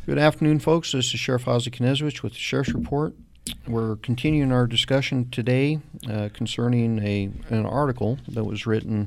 Good afternoon, folks. This is Sheriff Ozzie Knezowicz with the Sheriff's Report. We're continuing our discussion today concerning an article that was written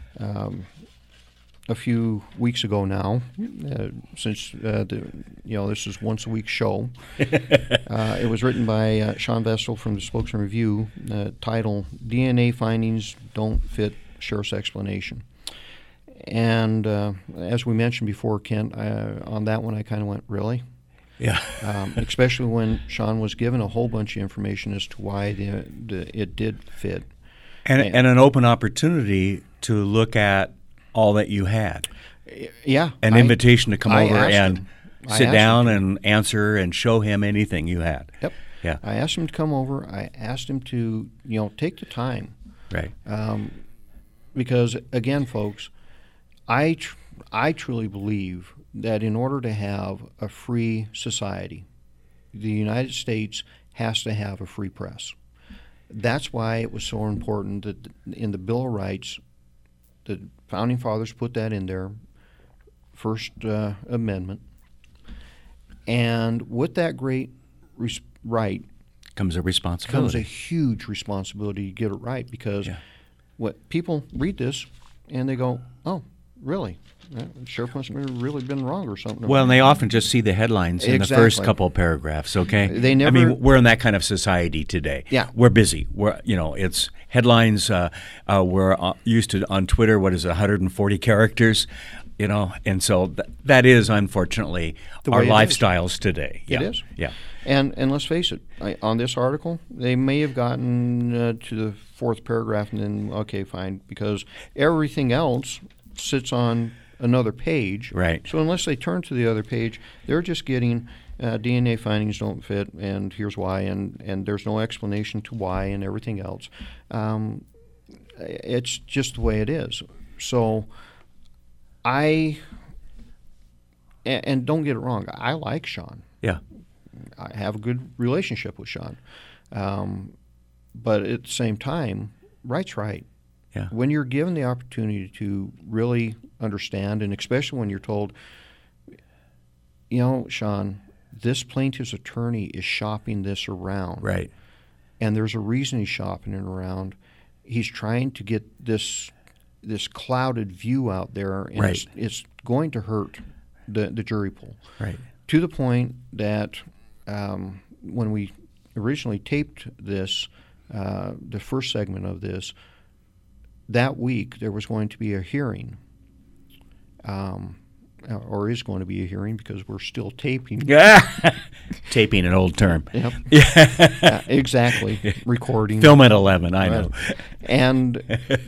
a few weeks ago now, since this is once a week show. It was written by Sean Vestal from the Spokesman Review, title DNA Findings Don't Fit Sheriff's Explanation. And as we mentioned before, Kent, on that one I kind of went, really? Yeah. Especially when Sean was given a whole bunch of information as to why it did fit. And an open opportunity to look at all that you had. Yeah. An invitation to come over and sit down him. and answer and show him anything you had. Yep. Yeah. I asked him to come over. I asked him to, take the time. Right. Because, again, folks, I truly believe that in order to have a free society, the United States has to have a free press. That's why it was so important that in the Bill of Rights, the Founding Fathers put that in there, First Amendment. And with that great right comes a responsibility. Comes a huge responsibility to get it right, because what people read this and they go, oh, really? Sheriff must have really been wrong or something. Well, and they often just see the headlines in the first couple of paragraphs, okay? They never, I mean, we're in that kind of society today. Yeah. We're busy. It's headlines. We're used to, on Twitter, 140 characters, and so that is, unfortunately, our lifestyles today. It is. Yeah. And let's face it, on this article, they may have gotten to the fourth paragraph and then, okay, fine, because everything else sits on another page. Right. So unless they turn to the other page, they're just getting DNA findings don't fit, and here's why, and there's no explanation to why and everything else. It's just the way it is. So and don't get it wrong, I like Sean. Yeah. I have a good relationship with Sean. But at the same time, right's right. Yeah. When you're given the opportunity to really understand, and especially when you're told, Sean, this plaintiff's attorney is shopping this around. Right. And there's a reason he's shopping it around. He's trying to get this clouded view out there, and it's going to hurt the jury pool. Right. To the point that when we originally taped this, the first segment of this, that week there was going to be a hearing, or is going to be a hearing because we're still taping. Taping, an old term. Yep. Yeah. Exactly. Recording. Film at 11, I know. And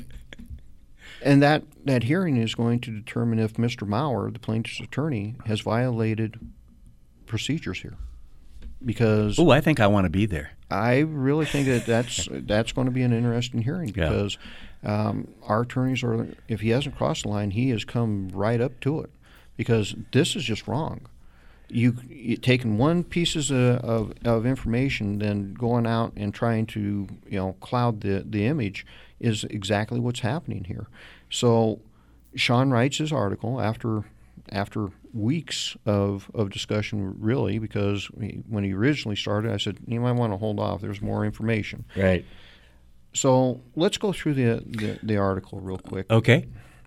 that hearing is going to determine if Mr. Maurer, the plaintiff's attorney, has violated procedures here. Because I think I want to be there. I really think that's going to be an interesting hearing, because our attorneys are, if he hasn't crossed the line, he has come right up to it, because this is just wrong. You taking one pieces of information, then going out and trying to cloud the image is exactly what's happening here. So Sean writes his article after weeks of discussion, really, because when he originally started, I said, you might want to hold off. There's more information. Right. So let's go through the article real quick. Okay.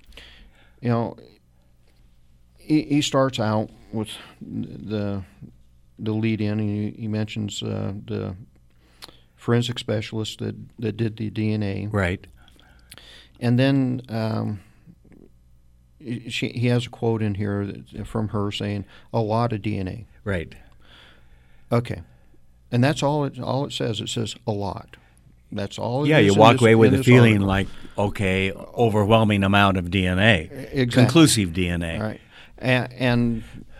He starts out with the lead-in. He mentions the forensic specialist that did the DNA. Right. And then he has a quote in here from her saying, a lot of DNA. Right. Okay. And that's all it says. It says a lot. That's all it is. Yeah, you walk away with a feeling article. like, okay, overwhelming amount of DNA. Exactly. Conclusive DNA. Right. And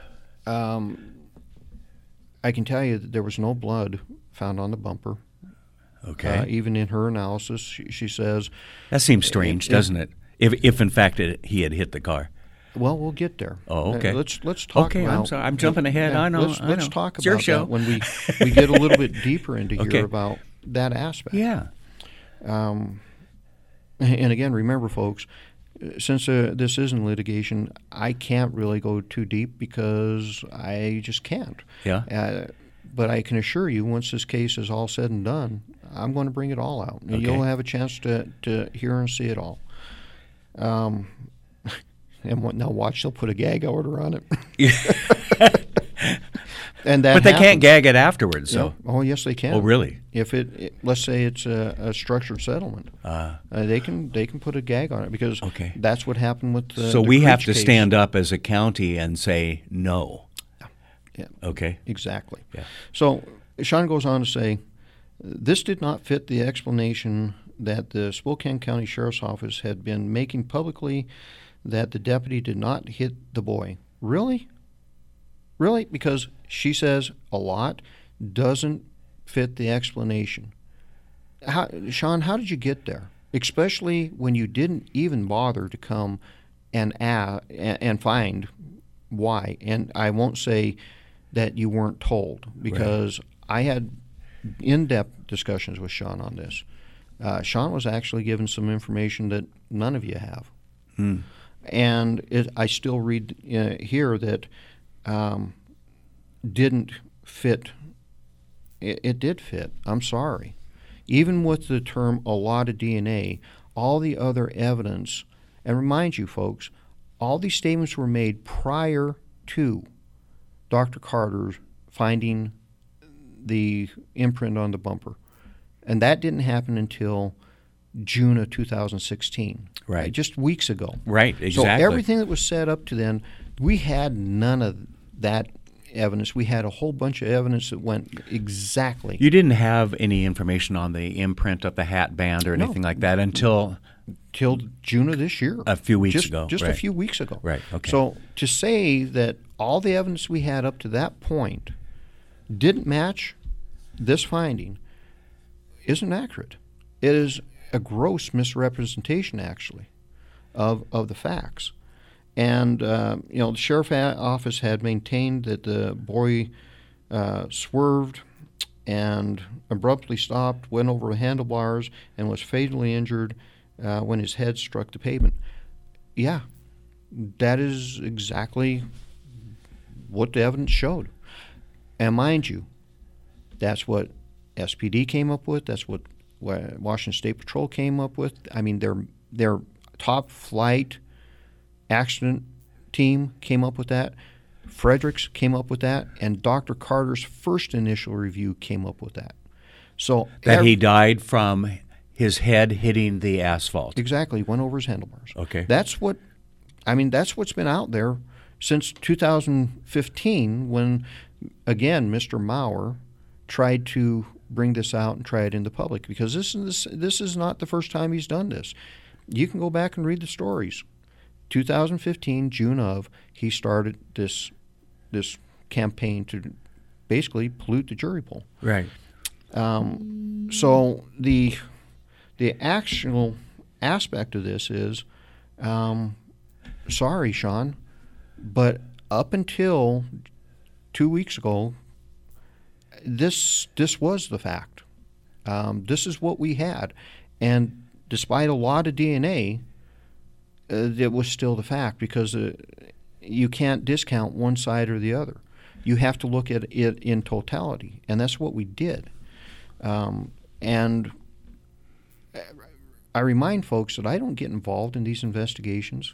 I can tell you that there was no blood found on the bumper. Okay. Even in her analysis, she says... That seems strange, doesn't it? If in fact he had hit the car. Well, we'll get there. Oh, okay. Let's talk about... Okay, I'm sorry. I'm jumping ahead. Yeah, I know. Let's talk it's about your show. that when we get a little bit deeper into here about that aspect. Yeah. And again, remember, folks, since this is in litigation, I can't really go too deep because I just can't. Yeah. But I can assure you, once this case is all said and done, I'm going to bring it all out. And you'll have a chance to hear and see it all. And now watch, they'll put a gag order on it. And that but they can't gag it afterwards. So. Yeah. Oh, yes, they can. Oh, really? If let's say it's a structured settlement, they can put a gag on it because that's what happened with the. So we have to case. Stand up as a county and say no. Yeah. Okay. Exactly. Yeah. So Sean goes on to say, this did not fit the explanation that the Spokane County Sheriff's Office had been making publicly that the deputy did not hit the boy. Really? Really? Because she says a lot doesn't fit the explanation. Sean, how did you get there? Especially when you didn't even bother to come and find why. And I won't say that you weren't told, because I had in-depth discussions with Sean on this. Sean was actually given some information that none of you have. And I still read here that didn't fit. It did fit. I'm sorry. Even with the term a lot of DNA, all the other evidence, and remind you folks, all these statements were made prior to Dr. Carter's finding the imprint on the bumper. And that didn't happen until June of 2016. Right. Just weeks ago. Right, exactly. So everything that was set up to then, we had none of that evidence. We had a whole bunch of evidence that went exactly. You didn't have any information on the imprint of the hat band or anything like that until June of this year. A few weeks ago. Just right. a few weeks ago. Right, okay. So to say that all the evidence we had up to that point didn't match this finding isn't accurate. It is a gross misrepresentation, actually, of the facts. And, the sheriff's office had maintained that the boy swerved and abruptly stopped, went over the handlebars, and was fatally injured when his head struck the pavement. Yeah, that is exactly what the evidence showed. And mind you, that's what SPD came up with. That's what Washington State Patrol came up with. I mean, their top flight accident team came up with that. Fredericks came up with that, and Dr. Carter's first initial review came up with that. So that he died from his head hitting the asphalt. Exactly, went over his handlebars. Okay, that's what's been out there since 2015, when again Mr. Maurer tried to bring this out and try it in the public, because this is not the first time he's done this. You can go back and read the stories. 2015, June of, he started this campaign to basically pollute the jury pool. Right. So the actual aspect of this is, sorry, Sean, but up until 2 weeks ago, this was the fact. This is what we had, and despite a lot of DNA, it was still the fact, because you can't discount one side or the other. You have to look at it in totality, and that's what we did. And I remind folks that I don't get involved in these investigations.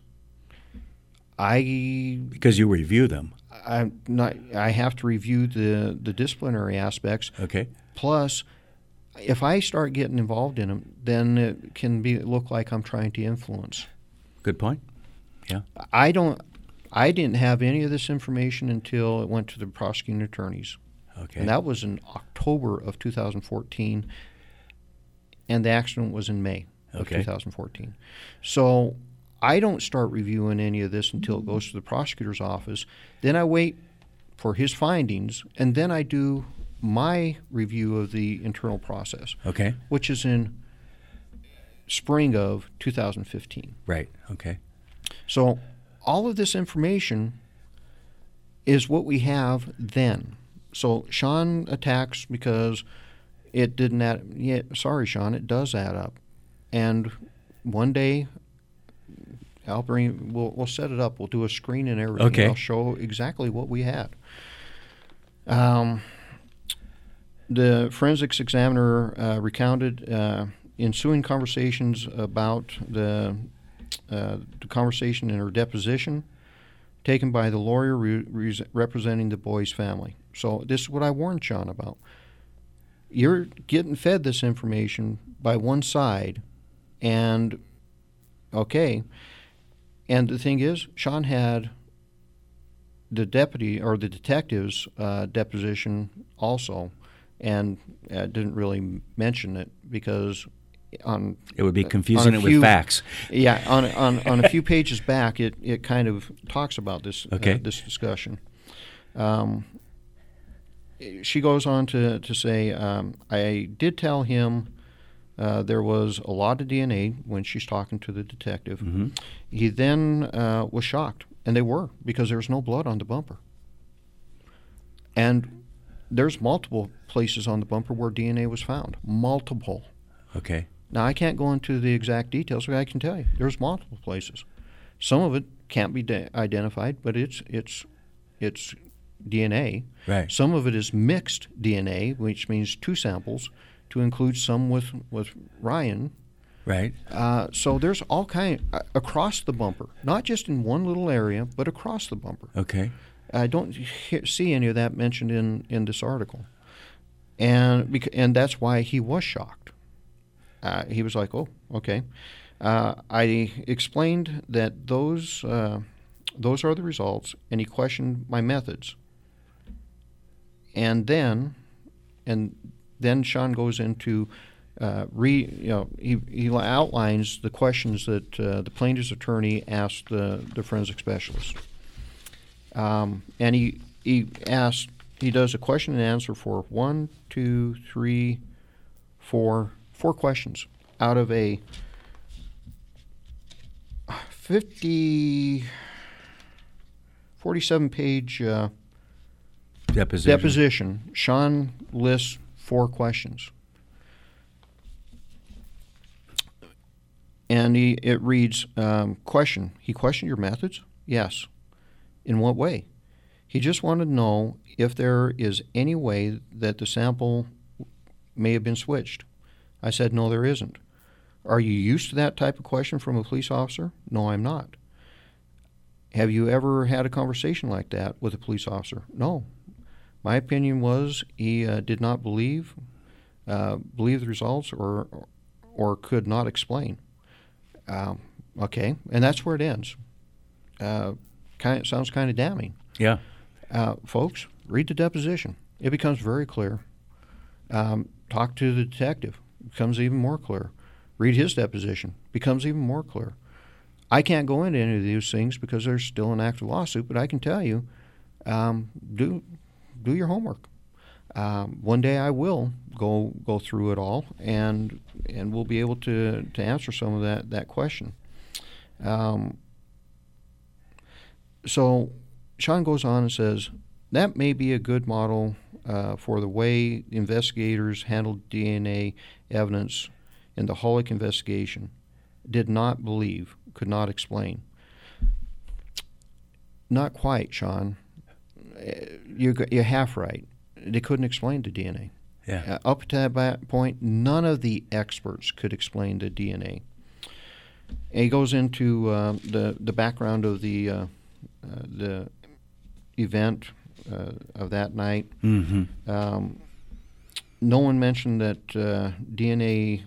Because you review them. I have to review the disciplinary aspects. Okay. Plus, if I start getting involved in them, then it can look like I'm trying to influence. Good point. Yeah. I didn't have any of this information until it went to the prosecuting attorneys. Okay. And that was in October of 2014, and the accident was in May of 2014. So I don't start reviewing any of this until it goes to the prosecutor's office. Then I wait for his findings, and then I do my review of the internal process, which is in spring of 2015. Right, okay. So all of this information is what we have then. So Sean attacks because it didn't add. Yeah, sorry, Sean, it does add up. And one day, We'll set it up. We'll do a screen and everything. Okay. I'll show exactly what we had. The forensics examiner recounted ensuing conversations about the conversation in her deposition taken by the lawyer representing the boy's family. So this is what I warned Sean about. You're getting fed this information by one side, and okay. And the thing is, Sean had the detective's deposition also, and didn't really mention it because it would be confusing it with facts. Yeah, on a few pages back, it kind of talks about this this discussion. She goes on to say, I did tell him there was a lot of DNA when she's talking to the detective. Mm-hmm. He then was shocked, and they were, because there was no blood on the bumper. And there's multiple places on the bumper where DNA was found. Multiple. Okay. Now, I can't go into the exact details, but I can tell you there's multiple places. Some of it can't be identified, but it's DNA. Right. Some of it is mixed DNA, which means two samples, to include some with Ryan. Right. So there's all kind across the bumper, not just in one little area, but across the bumper. Okay. I don't see any of that mentioned in this article, and that's why he was shocked. He was like, "Oh, okay." I explained that those are the results, and he questioned my methods. And then Sean goes into he outlines the questions that the plaintiff's attorney asked the forensic specialist, and he does a question and answer for 4 questions out of a 47-page deposition. Sean lists 4 questions. And it reads, question, he questioned your methods? Yes. In what way? He just wanted to know if there is any way that the sample may have been switched. I said, no, there isn't. Are you used to that type of question from a police officer? No, I'm not. Have you ever had a conversation like that with a police officer? No. My opinion was he did not believe the results or could not explain. Okay, and that's where it ends. Sounds kind of damning. Yeah. Folks, read the deposition. It becomes very clear. Talk to the detective. It becomes even more clear. Read his deposition. Becomes even more clear. I can't go into any of these things because there's still an active lawsuit, but I can tell you, do your homework. One day I will go through it all, and we'll be able to answer some of that question. So Sean goes on and says, that may be a good model for the way investigators handled DNA evidence in the Hullock investigation. Did not believe, could not explain. Not quite, Sean. You're half right. They couldn't explain the DNA. Yeah. Up to that point, none of the experts could explain the DNA. And he goes into the background of the event of that night. Mm-hmm. No one mentioned that DNA.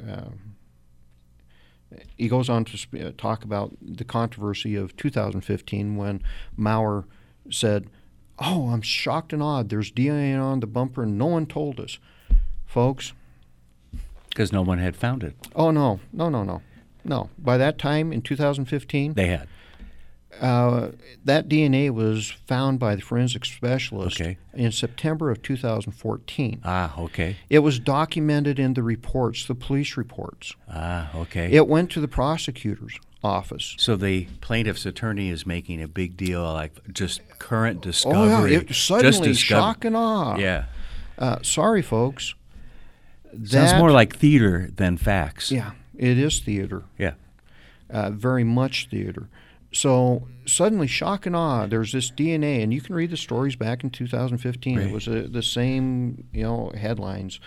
He goes on to talk about the controversy of 2015 when Maurer said, "Oh, I'm shocked and awed. There's DNA on the bumper, and no one told us." Folks. Because no one had found it. Oh, no. By that time, in 2015... They had. That DNA was found by the forensic specialist in September of 2014. Ah, okay. It was documented in the reports, the police reports. Ah, okay. It went to the prosecutor's office. So the plaintiff's attorney is making a big deal, like just current discovery. Oh, yeah. Suddenly, shock and awe. Yeah. Sorry, folks. Sounds more like theater than facts. Yeah, it is theater. Yeah. very much theater. So suddenly, shock and awe, there's this DNA, and you can read the stories back in 2015. Right. It was the same, headlines.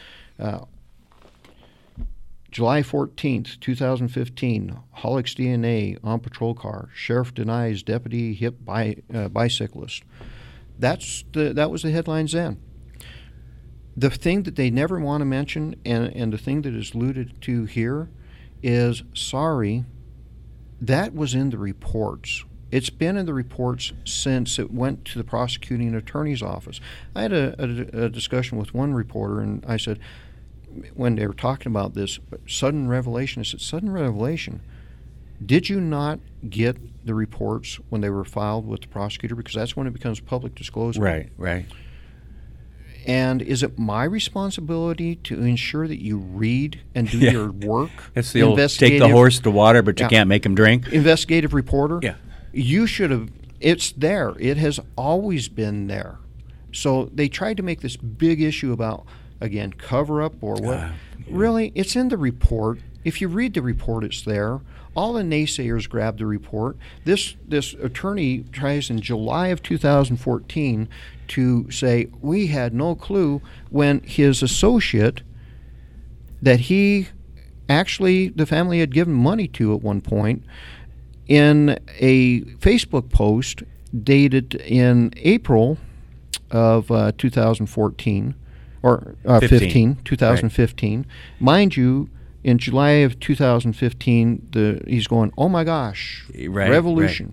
July 14th, 2015, Hollick's DNA on patrol car. Sheriff denies deputy hit bicyclist. That was the headlines then. The thing that they never want to mention, and the thing that is alluded to here, is sorry, that was in the reports. It's been in the reports since it went to the prosecuting attorney's office. I had a discussion with one reporter, and I said, when they were talking about this sudden revelation, I said, sudden revelation, did you not get the reports when they were filed with the prosecutor? Because that's when it becomes public disclosure. Right. And is it my responsibility to ensure that you read and do your work? It's the old take the horse to water, but you can't make him drink. Investigative reporter? Yeah. You should have, it's there. It has always been there. So they tried to make this big issue about, again, cover up or what. Really, it's in the report. If you read the report, it's there. All the naysayers grab the report. This attorney tries in July of 2014 to say we had no clue, when his associate that he actually, the family had given money to at one point, in a Facebook post dated in April of 2014, or 2015. Right. Mind you, in July of 2015, he's going, oh my gosh, revelation.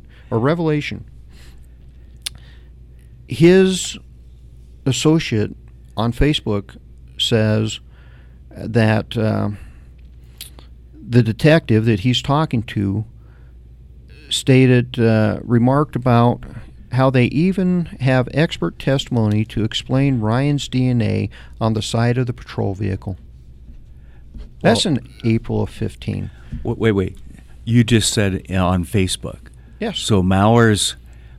His associate on Facebook says that the detective that he's talking to remarked about how they even have expert testimony to explain Ryan's DNA on the side of the patrol vehicle. That's in April of 15. Wait. You just said on Facebook. Yes. So Mauer's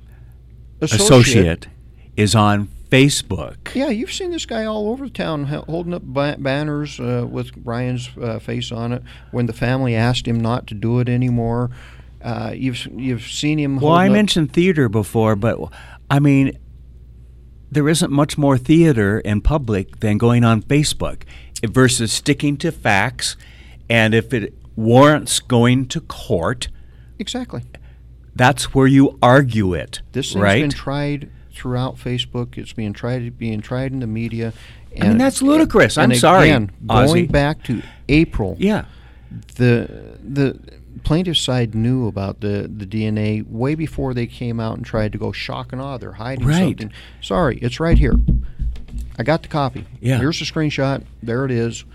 associate is on Facebook. Yeah, you've seen this guy all over town holding up banners with Ryan's face on it when the family asked him not to do it anymore. You've seen him. Well, I mentioned theater before, but I mean, there isn't much more theater in public than going on Facebook versus sticking to facts, and if it warrants going to court, exactly, that's where you argue it. This thing's been tried throughout Facebook. It's being tried in the media. And, I mean, that's ludicrous. I'm sorry. Again, going back to April, the plaintiff's side knew about the DNA way before they came out and tried to go shock and awe. They're hiding something. Sorry, it's right here. I got the copy. Yeah. Here's the screenshot. There it is.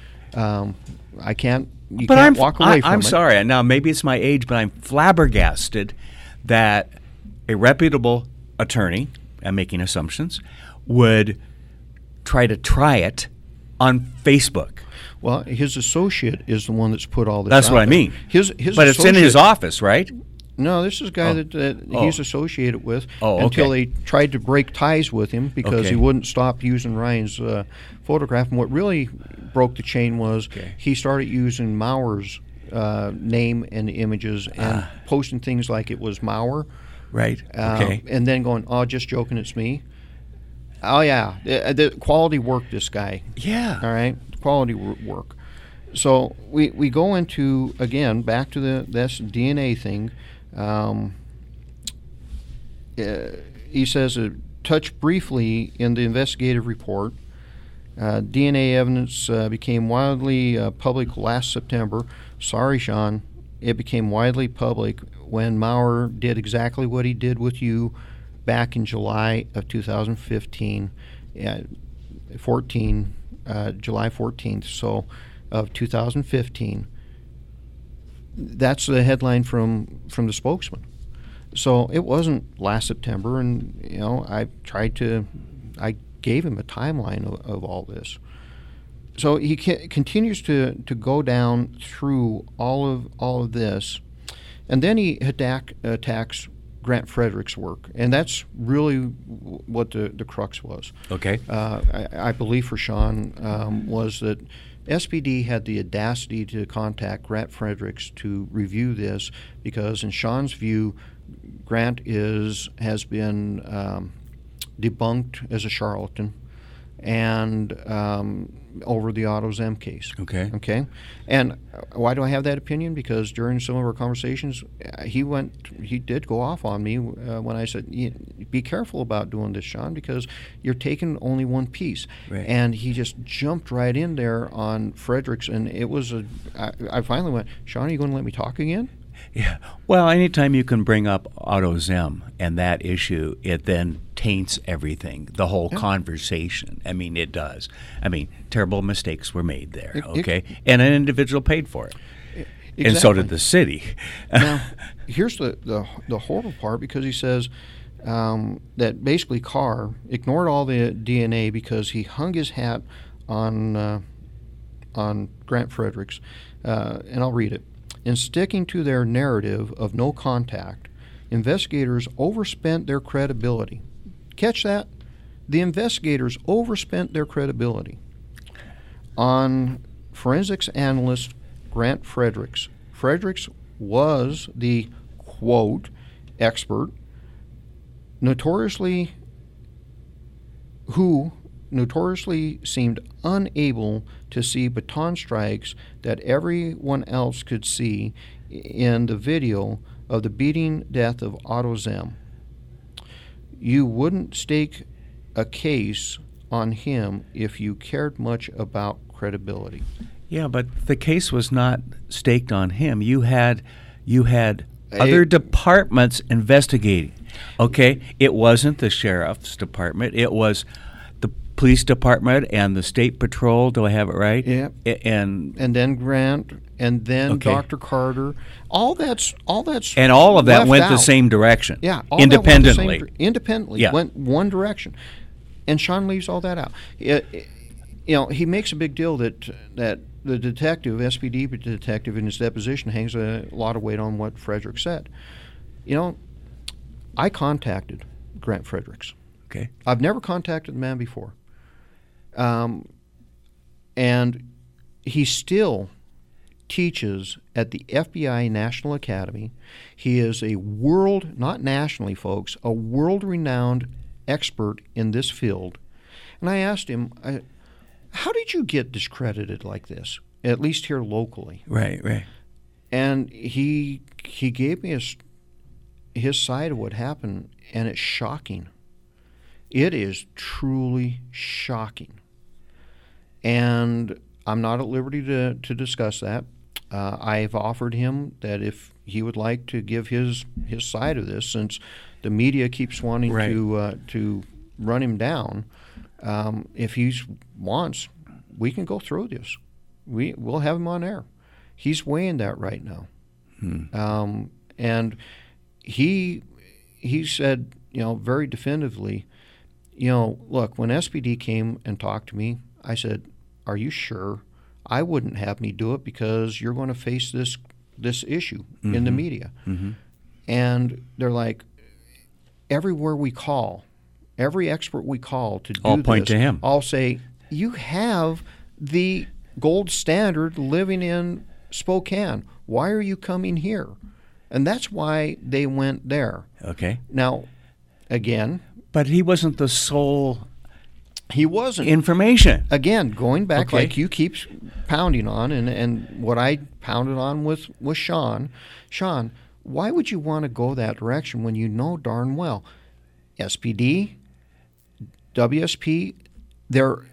I can't. You can't walk away from it. I'm sorry. Now maybe it's my age, but I'm flabbergasted that a reputable attorney, I'm making assumptions, would try it on Facebook. Well, his associate is the one that's put all this. That's what I mean. But it's in his office, right? No, this is a guy that he's associated with until they tried to break ties with him because he wouldn't stop using Ryan's photograph. And what really broke the chain was he started using Mauer's name and images and posting things like it was Mauer. Right. And then going, oh, just joking, it's me. Oh, yeah. The quality work, this guy. Yeah. All right. Quality work. So we go into, again, back to this DNA thing. He says, touched briefly in the investigative report, DNA evidence became widely public last September. Sorry, Sean. It became widely public when Mauer did exactly what he did with you back in July of 2015, July 14th, so of 2015. That's the headline from the spokesman. So it wasn't last September, and I gave him a timeline of all this. So he continues to go down through all of this, and then he attacks Grant Frederick's work, and that's really what the crux was. Okay. I believe for Sean was that SPD had the audacity to contact Grant Fredericks to review this because, in Sean's view, Grant has been debunked as a charlatan, and over the AutoZem case. Okay. And why do I have that opinion? Because during some of our conversations, he did go off on me when I said, be careful about doing this, Sean, because you're taking only one piece. Right. And he just jumped right in there on Fredericks, and it was I finally went, Sean, are you going to let me talk again? Yeah. Well, anytime you can bring up AutoZem and that issue, it then taints everything, the whole conversation. I mean, it does. I mean, terrible mistakes were made there, and an individual paid for it. Exactly. And so did the city. Now, here's the horrible part, because he says that basically Carr ignored all the DNA because he hung his hat on Grant Fredericks, and I'll read it. In sticking to their narrative of no contact, investigators overspent their credibility. Catch that? The investigators overspent their credibility on forensics analyst Grant Fredericks. Fredericks was the, quote, expert who notoriously seemed unable to see baton strikes that everyone else could see in the video of the beating death of AutoZem. You wouldn't stake a case on him if you cared much about credibility. Yeah, but the case was not staked on him. You had other departments investigating. Okay, it wasn't the sheriff's department. It was the police department and the state patrol. Do I have it right? Yeah. And then Grant, and then Dr. Carter. All that's and all of that went out. the same direction. Yeah, all independently. That went independently went one direction, and Sean leaves all that out. He makes a big deal that the detective, SPD detective, in his deposition hangs a lot of weight on what Fredericks said. I contacted Grant Fredericks. Okay. I've never contacted the man before. And he still teaches at the FBI National Academy. He is a not nationally, folks, a world-renowned expert in this field. And I asked him, how did you get discredited like this, at least here locally? Right. And he gave me his side of what happened, and it's shocking. It is truly shocking. And I'm not at liberty to discuss that. I've offered him that if he would like to give his side of this, since the media keeps wanting to run him down, if he wants, we can go through this. We'll have him on air. He's weighing that right now. And he said, very definitively, look, when SPD came and talked to me, I said, are you sure? I wouldn't have me do it because you're going to face this issue in the media. Mm-hmm. And they're like, everywhere we call, every expert we call to do I'll point to him. I'll say, you have the gold standard living in Spokane. Why are you coming here? And that's why they went there. Okay. Now, again. But he wasn't the sole. He wasn't. Information. Again, going back like you keep pounding on, and what I pounded on with Sean. Sean, why would you want to go that direction when you know darn well SPD, WSP, their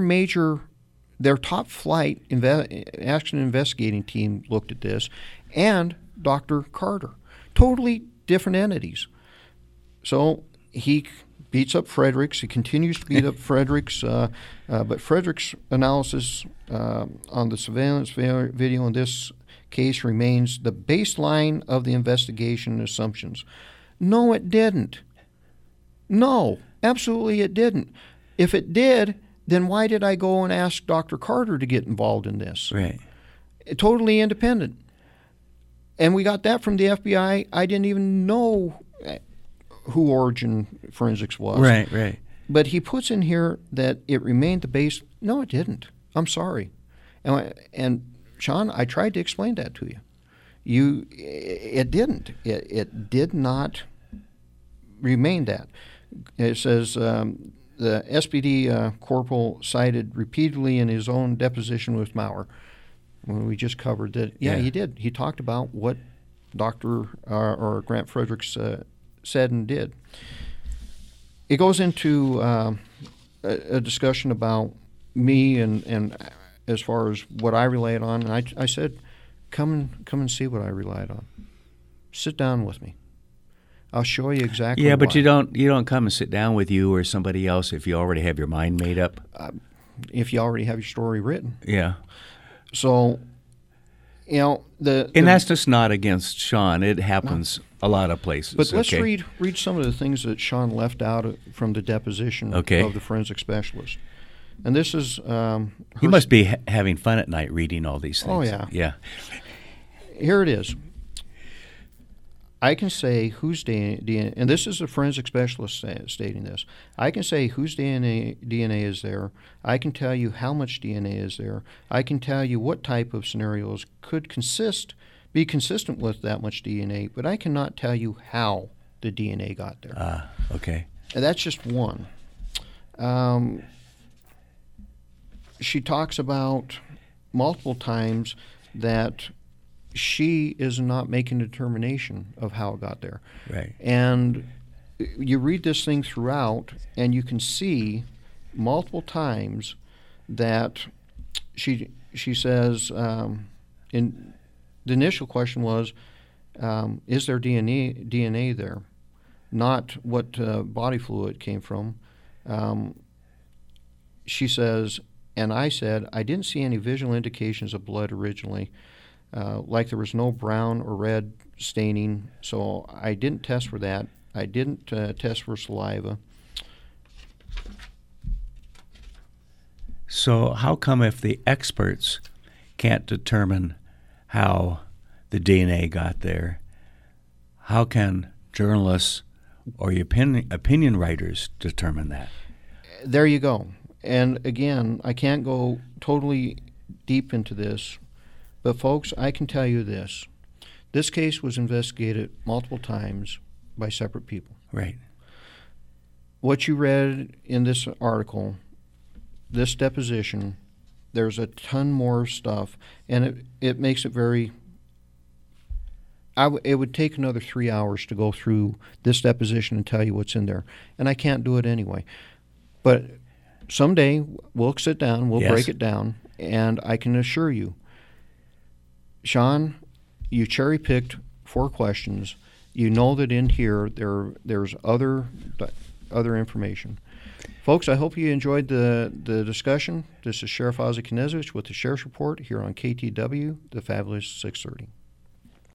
top flight action investigating team looked at this, and Dr. Carter, totally different entities. So he beats up Fredericks. He continues to beat up Fredericks, but Fredericks' analysis on the surveillance video in this case remains the baseline of the investigation assumptions. No, it didn't. No, absolutely it didn't. If it did, then why did I go and ask Dr. Carter to get involved in this? Right. Totally independent. And we got that from the FBI. I didn't even know who Origin Forensics was. Right. But he puts in here that it remained the base. No, it didn't. I'm sorry. And Sean, I tried to explain that to you. It didn't. It did not remain that. It says the SPD corporal cited repeatedly in his own deposition with Maurer, when we just covered that. Yeah, he did. He talked about what Dr. or Grant Fredericks said and did. It goes into a discussion about me and as far as what I relied on, and I said, come and see what I relied on. Sit down with me. I'll show you exactly. Yeah, but why. you don't come and sit down with you or somebody else if you already have your mind made up. If you already have your story written. Yeah. So, and that's just not against Sean. It happens a lot of places. But let's read some of the things that Sean left out from the deposition of the forensic specialist. And this is he must be having fun at night reading all these things. Oh, yeah. Yeah. Here it is. I can say whose DNA, and this is a forensic specialist stating this. I can say whose DNA is there. I can tell you how much DNA is there. I can tell you what type of scenarios could be consistent with that much DNA, but I cannot tell you how the DNA got there. Okay. And that's just one. She talks about multiple times that she is not making a determination of how it got there. Right. And you read this thing throughout, and you can see multiple times that she says, in the initial question was, is there DNA there? Not what body fluid came from. She says, and I said, I didn't see any visual indications of blood originally. Like there was no brown or red staining, so I didn't test for that. I didn't test for saliva. So how come if the experts can't determine how the DNA got there, how can journalists or opinion writers determine that? There you go. And again, I can't go totally deep into this, but folks, I can tell you this. This case was investigated multiple times by separate people. Right. What you read in this article, this deposition, there's a ton more stuff, and it makes it very... it would take another 3 hours to go through this deposition and tell you what's in there, and I can't do it anyway. But someday we'll sit down, we'll break it down, and I can assure you, Sean, you cherry-picked 4 questions. You know that in here there's other information. Folks, I hope you enjoyed the discussion. This is Sheriff Ozzie Knezovich with the Sheriff's Report here on KTW, the Fabulous 630.